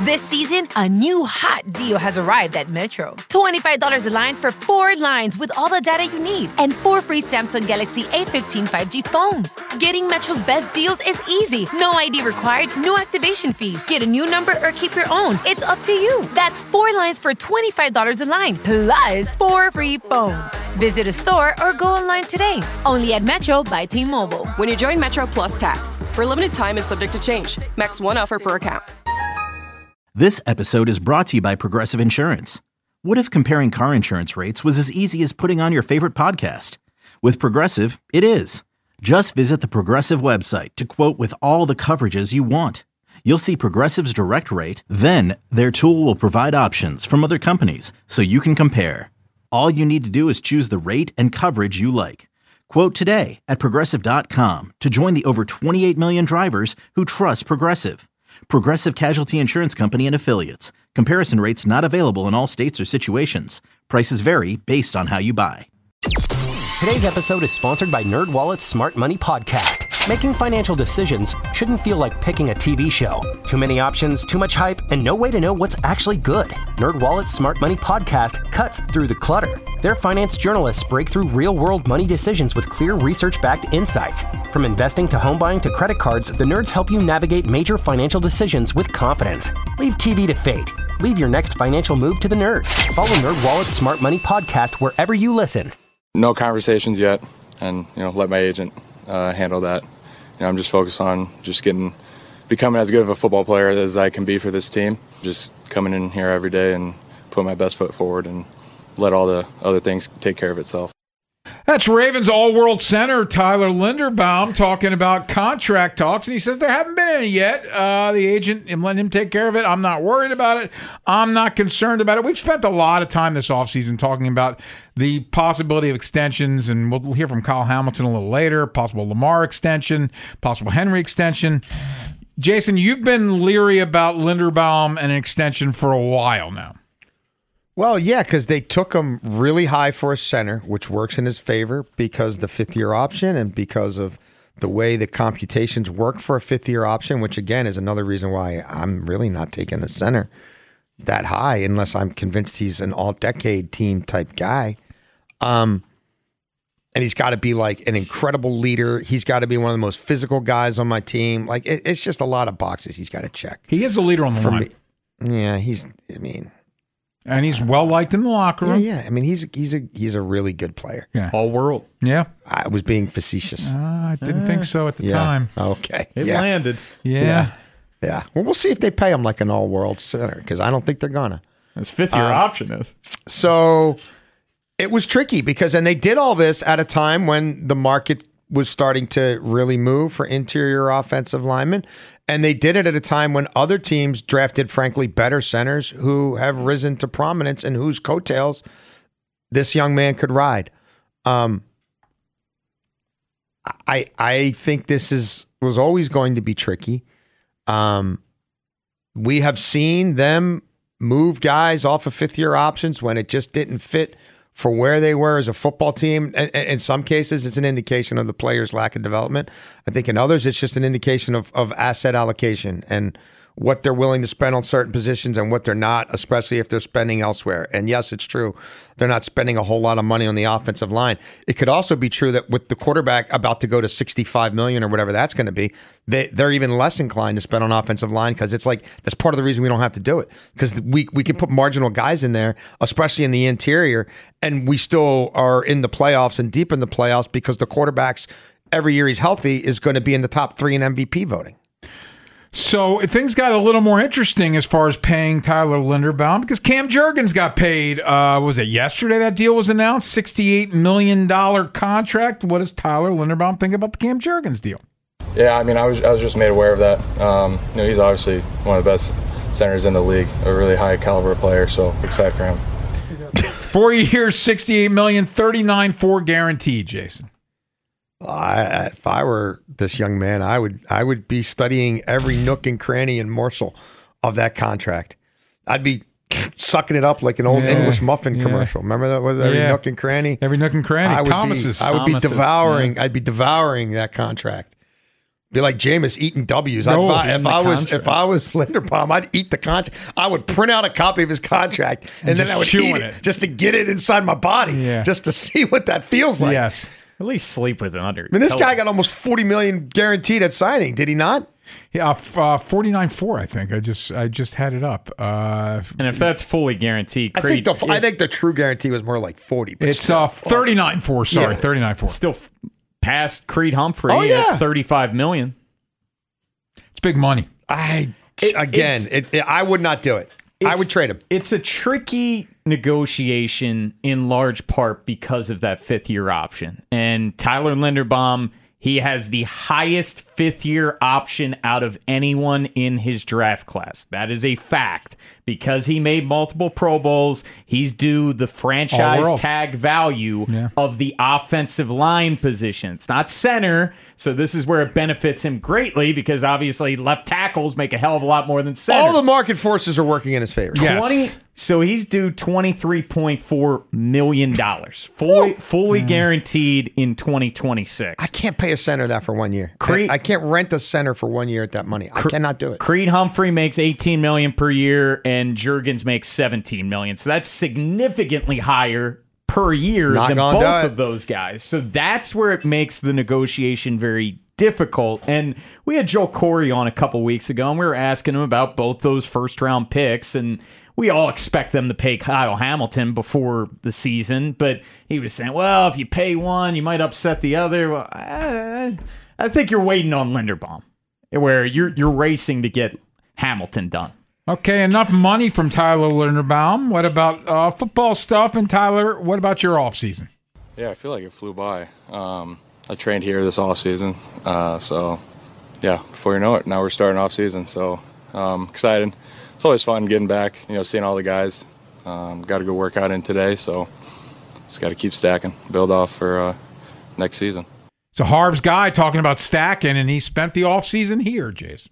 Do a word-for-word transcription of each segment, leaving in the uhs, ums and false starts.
This season, a new hot deal has arrived at Metro. twenty-five dollars a line for four lines with all the data you need and four free Samsung Galaxy A fifteen five G phones. Getting Metro's best deals is easy. No I D required, no activation fees. Get a new number or keep your own. It's up to you. That's four lines for twenty-five dollars a line, plus four free phones. Visit a store or go online today. Only at Metro by T-Mobile. When you join Metro Plus Tax. For a limited time and subject to change. Max one offer per account. This episode is brought to you by Progressive Insurance. What if comparing car insurance rates was as easy as putting on your favorite podcast? With Progressive, it is. Just visit the Progressive website to quote with all the coverages you want. You'll see Progressive's direct rate, then their tool will provide options from other companies so you can compare. All you need to do is choose the rate and coverage you like. Quote today at Progressive dot com to join the over twenty-eight million drivers who trust Progressive. Progressive Casualty Insurance Company and Affiliates. Comparison rates not available in all states or situations. Prices vary based on how you buy. Today's episode is sponsored by NerdWallet's Smart Money Podcast. Making financial decisions shouldn't feel like picking a T V show. Too many options, too much hype, and no way to know what's actually good. NerdWallet's Smart Money Podcast cuts through the clutter. Their finance journalists break through real-world money decisions with clear research-backed insights. From investing to home buying to credit cards, the nerds help you navigate major financial decisions with confidence. Leave T V to fate. Leave your next financial move to the nerds. Follow NerdWallet's Smart Money Podcast wherever you listen. No conversations yet, and you know, let my agent uh, handle that. You know, I'm just focused on just getting, becoming as good of a football player as I can be for this team. Just coming in here every day and put my best foot forward and let all the other things take care of itself. That's Ravens all-world center Tyler Linderbaum talking about contract talks, and he says there haven't been any yet. Uh, the agent, I'm letting him take care of it. I'm not worried about it. I'm not concerned about it. We've spent a lot of time this offseason talking about the possibility of extensions, and we'll hear from Kyle Hamilton a little later, possible Lamar extension, possible Henry extension. Jason, you've been leery about Linderbaum and an extension for a while now. Well, yeah, because they took him really high for a center, which works in his favor because the fifth-year option and because of the way the computations work for a fifth-year option, which, again, is another reason why I'm really not taking a center that high unless I'm convinced he's an all-decade team type guy. Um, and he's got to be, like, an incredible leader. He's got to be one of the most physical guys on my team. Like, it, it's just a lot of boxes he's got to check. He is a leader on the For line. Me. Yeah, he's, I mean... And he's well liked in the locker room. Yeah, yeah. I mean, he's he's a he's a really good player. Yeah, all world. Yeah, I was being facetious. Uh, I didn't uh, think so at the yeah. time. Okay, it yeah. landed. Yeah. yeah, yeah. Well, we'll see if they pay him like an all-world center because I don't think they're gonna. His fifth-year um, option is. So it was tricky because, and they did all this at a time when the market was starting to really move for interior offensive linemen. And they did it at a time when other teams drafted, frankly, better centers who have risen to prominence and whose coattails this young man could ride. Um, I I think this is was always going to be tricky. Um, we have seen them move guys off of fifth-year options when it just didn't fit for where they were as a football team. And in some cases, it's an indication of the player's lack of development. I think in others, it's just an indication of, of asset allocation and what they're willing to spend on certain positions and what they're not, especially if they're spending elsewhere. And yes, it's true. They're not spending a whole lot of money on the offensive line. It could also be true that with the quarterback about to go to sixty-five million dollars or whatever that's going to be, they, they're even less inclined to spend on offensive line because it's like that's part of the reason we don't have to do it because we, we can put marginal guys in there, especially in the interior, and we still are in the playoffs and deep in the playoffs because the quarterbacks, every year he's healthy, is going to be in the top three in M V P voting. So things got a little more interesting as far as paying Tyler Linderbaum because Cam Jurgens got paid. Uh, was it yesterday that deal was announced? sixty-eight million dollars contract. What does Tyler Linderbaum think about the Cam Jurgens deal? Yeah, I mean, I was I was just made aware of that. Um, you know, he's obviously one of the best centers in the league, a really high caliber player. So excited for him. Four years, sixty-eight million dollars, thirty-nine four guaranteed. Jason. I, if I were this young man, I would I would be studying every nook and cranny and morsel of that contract. I'd be sucking it up like an old yeah, English muffin yeah. commercial. Remember that was every yeah. nook and cranny. Every nook and cranny. I would Thomas's. Be, I would Thomas's, be devouring. Yeah. I'd be devouring that contract. Be like Jameis eating W's. No, I'd, if the I was contract. if I was Linderbaum, I'd eat the contract. I would print out a copy of his contract and, And then just I would chew eat on it, it. just to get it inside my body, Yeah. just to see what that feels like. Yes. At least sleep with it under. I mean, this guy got almost forty million guaranteed at signing. Did he not? Yeah, uh, forty-nine four. I think I just I just had it up. Uh, And if that's fully guaranteed, I think Creed, the I think the true guarantee was more like forty. But it's still. uh, thirty-nine four. Sorry, Yeah. thirty-nine four. still f- past Creed Humphrey Oh, yeah. at thirty-five million. It's big money. I It- again, it's- it, it, I would not do it. I It's- would trade him. It's a tricky negotiation in large part because of that fifth year option. And Tyler Linderbaum, he has the highest fifth year option out of anyone in his draft class. That is a fact. Because he made multiple Pro Bowls, he's due the franchise All-world. tag value Yeah. of the offensive line position. It's not center, so this is where it benefits him greatly because obviously left tackles make a hell of a lot more than center. All the market forces are working in his favor. Yes. twenty So he's due twenty-three point four million dollars, fully fully guaranteed in twenty twenty-six. I can't pay a center that for one year. Creed- I, I can't rent a center for one year at that money. I cannot do it. Creed Humphrey makes eighteen million dollars per year, and Juergens makes seventeen million dollars. So that's significantly higher per year Not than gonna both do it. of those guys. So that's where it makes the negotiation very difficult. And we had Joe Corey on a couple weeks ago, and we were asking him about both those first round picks, and we all expect them to pay Kyle Hamilton before the season, but he was saying, well, if you pay one, you might upset the other. Well, I, I think you're waiting on Linderbaum, where you're you're racing to get Hamilton done. Okay, enough money from Tyler Linderbaum. What about uh, football stuff? And Tyler, what about your offseason? Yeah, I feel like it flew by. Um, I trained here this off season, uh, so yeah. Before you know it, now we're starting off season. So um, excited. It's always fun getting back. You know, seeing all the guys. Um, got a good workout in today, so just got to keep stacking, build off for uh, next season. So Harb's guy talking about stacking, and he spent the offseason here, Jason.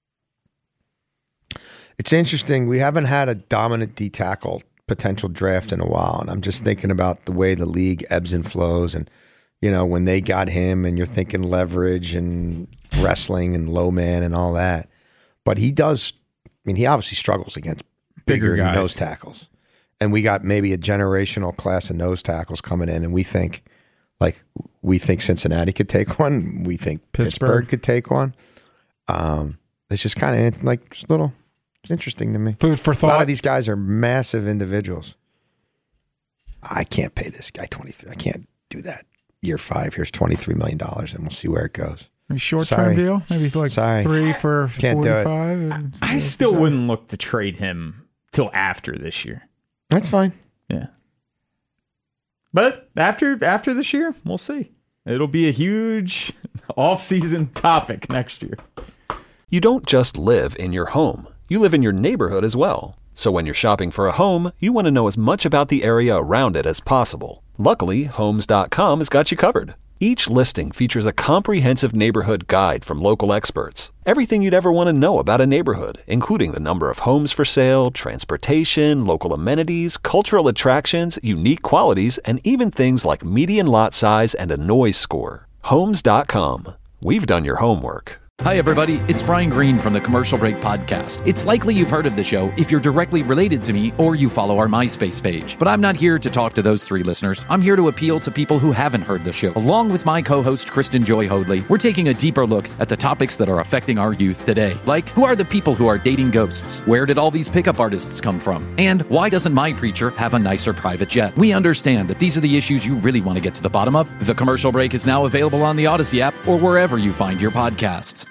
It's interesting. We haven't had a dominant D tackle potential draft in a while, and I'm just thinking about the way the league ebbs and flows. And you know, when they got him, and you're thinking leverage and wrestling and low man and all that, but he does. I mean, he obviously struggles against bigger, Bigger guys. nose tackles, and we got maybe a generational class of nose tackles coming in, and we think like we think Cincinnati could take one, we think Pittsburgh, Pittsburgh. could take one. Um, it's just kind of like just little. It's interesting to me. Food for A lot thought. of these guys are massive individuals. I can't pay this guy twenty-three. I can't do that. Year five, here's twenty-three million dollars, and we'll see where it goes. Maybe short Sorry. term deal? Maybe like Sorry. three for Can't do it. forty-five? and- I still wouldn't look to trade him till after this year. That's fine. Yeah. But after after this year, we'll see. It'll be a huge off-season topic next year. You don't just live in your home. You live in your neighborhood as well. So when you're shopping for a home, you want to know as much about the area around it as possible. Luckily, Homes dot com has got you covered. Each listing features a comprehensive neighborhood guide from local experts. Everything you'd ever want to know about a neighborhood, including the number of homes for sale, transportation, local amenities, cultural attractions, unique qualities, and even things like median lot size and a noise score. Homes dot com. We've done your homework. Hi, everybody. It's Brian Green from the Commercial Break Podcast. It's likely you've heard of the show if you're directly related to me or you follow our MySpace page. But I'm not here to talk to those three listeners. I'm here to appeal to people who haven't heard the show. Along with my co-host, Kristen Joy Hoadley, we're taking a deeper look at the topics that are affecting our youth today. Like, who are the people who are dating ghosts? Where did all these pickup artists come from? And why doesn't my preacher have a nicer private jet? We understand that these are the issues you really want to get to the bottom of. The Commercial Break is now available on the Odyssey app or wherever you find your podcasts.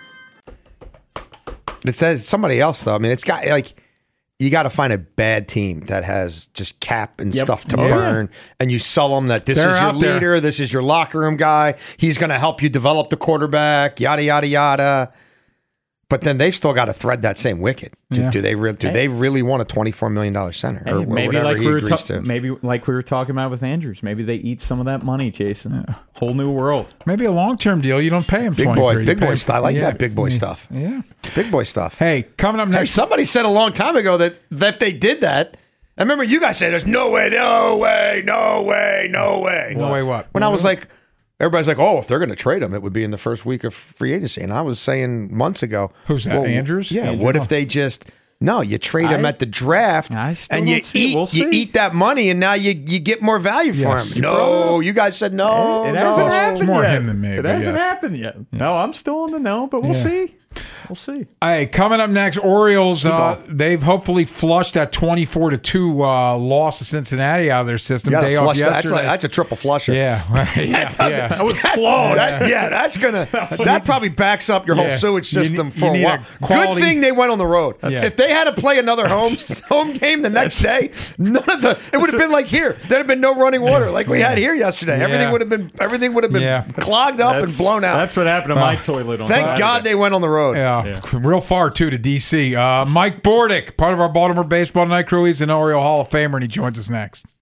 It says somebody else though. I mean, it's got like you got to find a bad team that has just cap and Yep. stuff to Yeah. burn, and you sell them that this They're is your out there. leader, this is your locker room guy. He's going to help you develop the quarterback. Yada yada yada. But then they've still got to thread that same wicket. Do, Yeah. do they really? Do they really want a twenty-four million dollars center or, Hey, or maybe whatever like he we were agrees ta- to? maybe like we were talking about with Andrews. Maybe they eat some of that money, Jason. Whole new world. Maybe a long term deal. You don't pay him Big twenty-three. boy, You big pay boy him- stuff. I like Yeah. that big boy Yeah. stuff. Yeah. It's big boy stuff. Hey, coming up Hey, next. somebody said a long time ago that, that if they did that, I remember you guys said, "There's no way, no way, no way, no way." No way what? When I was like, everybody's like, oh, if they're going to trade him, it would be in the first week of free agency. And I was saying months ago, who's that? well, Andrews? Yeah. Andrews? What if they just no? You trade him I- at the draft, I still and you don't see it. eat We'll you see. eat that money, and now you you get more value for Yes. him. No, you guys said no. It no. hasn't happened more yet. him than me, It but hasn't yes. happened yet. No, I'm still in the know, but we'll Yeah. see. We'll see. Hey, coming up next, Orioles. Uh, they've hopefully flushed that twenty-four to two uh, loss to Cincinnati out of their system. You gotta Day off flush that. That's, yesterday. like, that's a triple flusher. yeah, yeah, That doesn't- yeah. That was close. That- yeah, that's gonna. That probably backs up your whole Yeah. sewage You ne- system you for a need while. a quality- Good thing they went on the road. That's- If they had to play another home home game the next day, none of the. It would have been like here. There'd have been no running water like we had here yesterday. Yeah. Everything would have been. Everything would have been Yeah. clogged up and That's- blown out. That's what happened to my toilet on Thank Saturday. God they went on the road. Yeah, real far too to D C. Uh, Mike Bordick, part of our Baltimore Baseball Night Crew. He's an Oriole Hall of Famer, and he joins us next.